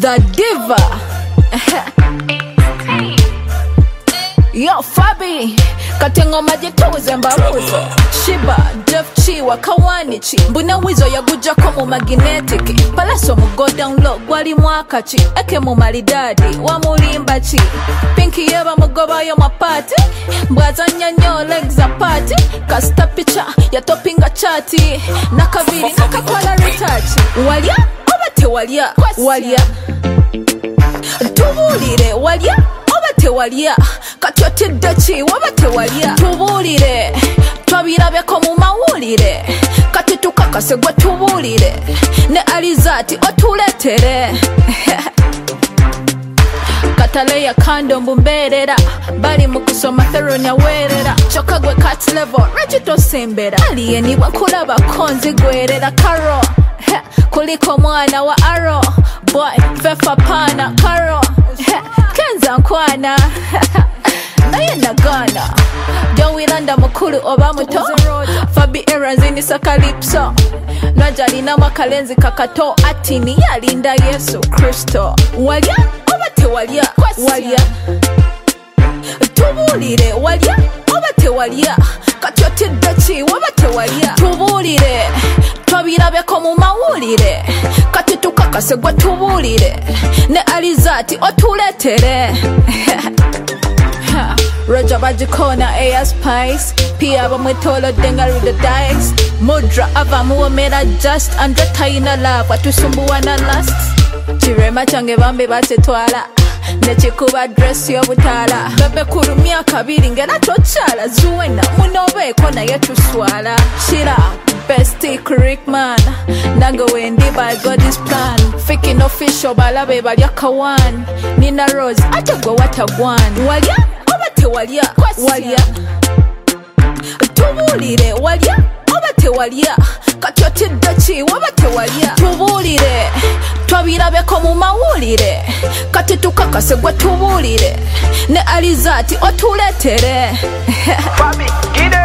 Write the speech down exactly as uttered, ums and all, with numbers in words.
The diva. Yo Fabi katengo majituze mbabuze Shiba Jeff Chiwa Kawanichi mbuna wizo ya gujako mu magnetic palaso mu go down low gwali mwakachi eke mu malidadi wa mulimba chi pinki yeba mugoba yo mapati mbwaza nyanyo legs apart kasta picha ya topinga chati nakaviri nakakwala retouch walya obate walya walya tubulire walya obate walya katotedde ki wabate walya tubulire twabirabeko mu mawulire kati tukakase gwe tubulire ne Alizati otuletere katale ya kando mbumberera bali mu kusoma theronya werera choka gwe cat level regito sembera aliyeni bakulaba konzi gwerera karo kuliko mwana wa aro boy fefa pana karo kenza nkwana naye nagana jowiranda mukulu oba muto Fabi eranzini sakalipso najalina makalenzi kakato atini yalinda Yesu Kristo walya obate walya walya tubulire walya obate walya katotedde ki wabate walya tubulire twabirabeko mu mawulire kati tukakase gwe tubulire ne Alizati otuletere Roger Bajikona Air Spice Pia bamwetolo denga ruda dice Mudra avamu mera just Andre taina love watusumbuwa na lust Chirema change bambe basetwala Nechikuba dress yo butala Bebe kurumia kabiri ngena tochala Zuwena munobe kona yetu swala Shira Bestie Rickman Nango wendi by God's plan Faking official balabe balya kawan Nina Rose atagwa watagwan Walya obate walya walya tubulire walya obate walya katotedde ki wabate walya tubulire twabirabeko mu mawulire kati tukakase gwe tubulire ne Alizati otuletere Fabi,